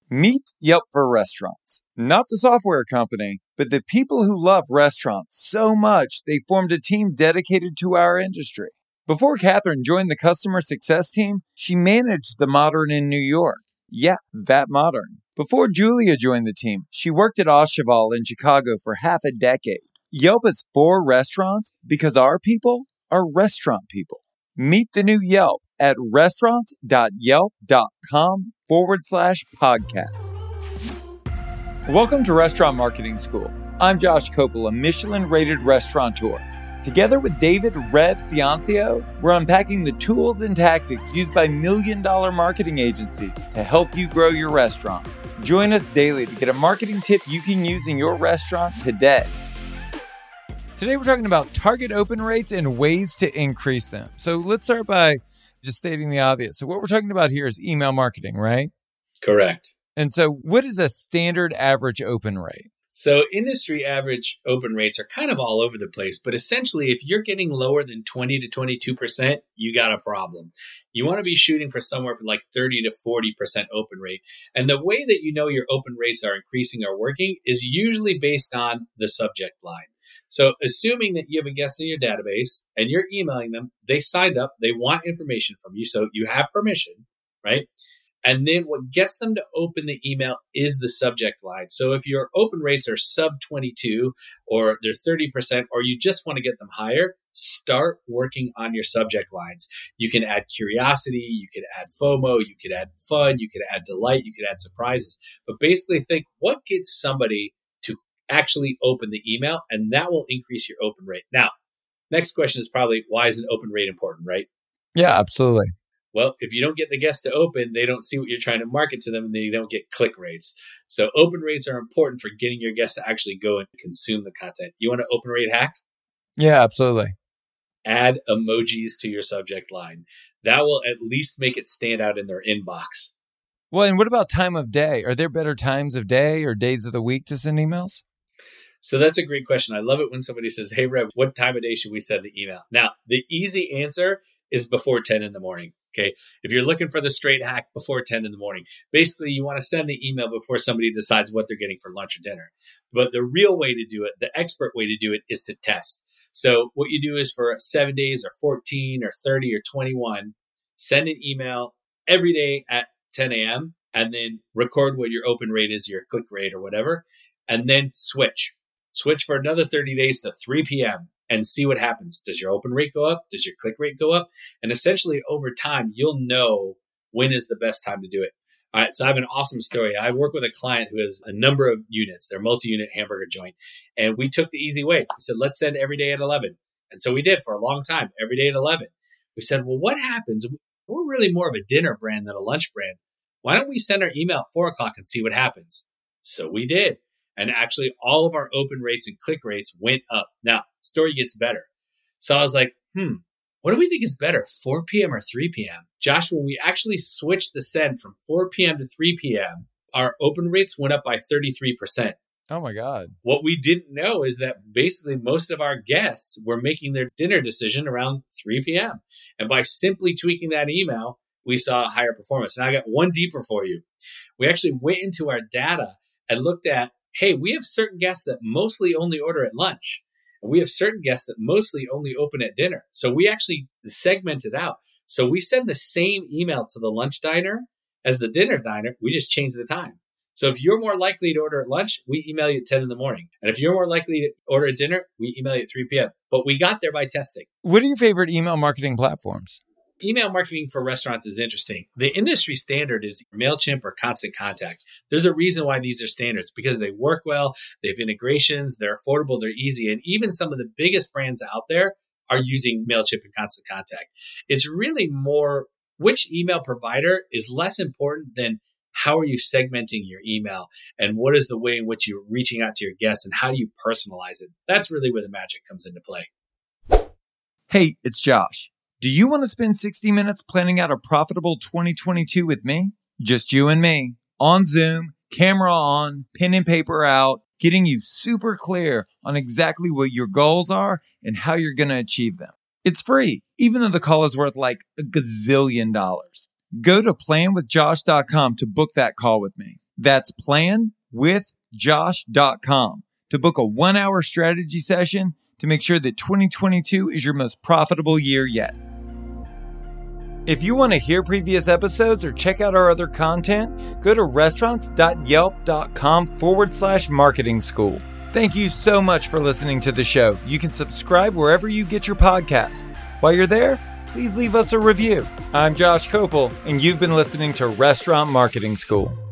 Meet Yelp for restaurants. Not the software company, but the people who love restaurants so much they formed a team dedicated to our industry. Before Catherine joined the customer success team, she managed the Modern in New York. Yeah, that Modern. Before Julia joined the team, she worked at Aucheval in Chicago for half a decade. Yelp is for restaurants because our people are restaurant people. Meet the new Yelp at restaurants.yelp.com/podcast. Welcome to Restaurant Marketing School. I'm Josh Copel, a Michelin-rated restaurateur. Together with David Rev Ciancio, we're unpacking the tools and tactics used by million-dollar marketing agencies to help you grow your restaurant. Join us daily to get a marketing tip you can use in your restaurant today. Today, we're talking about target open rates and ways to increase them. So let's start by just stating the obvious. So what we're talking about here is email marketing, right? Correct. And so what is a standard average open rate? So industry average open rates are kind of all over the place, but essentially if you're getting lower than 20 to 22%, you got a problem. You want to be shooting for somewhere from like 30 to 40% open rate. And the way that you know your open rates are increasing or working is usually based on the subject line. So assuming that you have a guest in your database and you're emailing them, they signed up, they want information from you, so you have permission, right? And then what gets them to open the email is the subject line. So if your open rates are sub 22 or they're 30%, or you just want to get them higher, start working on your subject lines. You can add curiosity, you can add FOMO, you could add fun, you could add delight, you could add surprises. But basically think what gets somebody to actually open the email, and that will increase your open rate. Now, next question is probably, why is an open rate important, right? Yeah, absolutely. Well, if you don't get the guests to open, they don't see what you're trying to market to them, and they don't get click rates. So open rates are important for getting your guests to actually go and consume the content. You want an open rate hack? Yeah, absolutely. Add emojis to your subject line. That will at least make it stand out in their inbox. Well, and what about time of day? Are there better times of day or days of the week to send emails? So that's a great question. I love it when somebody says, hey, Rev, what time of day should we send the email? Now, the easy answer is before 10 in the morning. Okay. If you're looking for the straight hack, before 10 in the morning, basically you want to send the email before somebody decides what they're getting for lunch or dinner. But the real way to do it, the expert way to do it, is to test. So what you do is for 7 days or 14 or 30 or 21, send an email every day at 10 a.m. and then record what your open rate is, your click rate or whatever, and then switch for another 30 days to 3 p.m. and see what happens. Does your open rate go up? Does your click rate go up? And essentially over time, you'll know when is the best time to do it. All right. So I have an awesome story. I work with a client who has a number of units. They're multi-unit hamburger joint. And we took the easy way. We said, let's send every day at 11. And so we did for a long time, every day at 11. We said, well, what happens? We're really more of a dinner brand than a lunch brand. Why don't we send our email at 4 o'clock and see what happens? So we did. And actually, all of our open rates and click rates went up. Now, story gets better. So I was like, what do we think is better, 4 p.m. or 3 p.m.? Josh, when we actually switched the send from 4 p.m. to 3 p.m., our open rates went up by 33%. Oh, my God. What we didn't know is that basically most of our guests were making their dinner decision around 3 p.m. And by simply tweaking that email, we saw a higher performance. And I got one deeper for you. We actually went into our data and looked at, hey, we have certain guests that mostly only order at lunch. And we have certain guests that mostly only open at dinner. So we actually segmented out. So we send the same email to the lunch diner as the dinner diner. We just change the time. So if you're more likely to order at lunch, we email you at 10 in the morning. And if you're more likely to order at dinner, we email you at 3 p.m. But we got there by testing. What are your favorite email marketing platforms? Email marketing for restaurants is interesting. The industry standard is MailChimp or Constant Contact. There's a reason why these are standards, because they work well, they have integrations, they're affordable, they're easy. And even some of the biggest brands out there are using MailChimp and Constant Contact. It's really more, which email provider is less important than how are you segmenting your email and what is the way in which you're reaching out to your guests and how do you personalize it? That's really where the magic comes into play. Hey, it's Josh. Do you want to spend 60 minutes planning out a profitable 2022 with me? Just you and me, on Zoom, camera on, pen and paper out, getting you super clear on exactly what your goals are and how you're going to achieve them. It's free, even though the call is worth like $1 gazillion. Go to planwithjosh.com to book that call with me. That's planwithjosh.com to book a 1-hour strategy session to make sure that 2022 is your most profitable year yet. If you want to hear previous episodes or check out our other content, go to restaurants.yelp.com/marketing school. Thank you so much for listening to the show. You can subscribe wherever you get your podcasts. While you're there, please leave us a review. I'm Josh Kopel, and you've been listening to Restaurant Marketing School.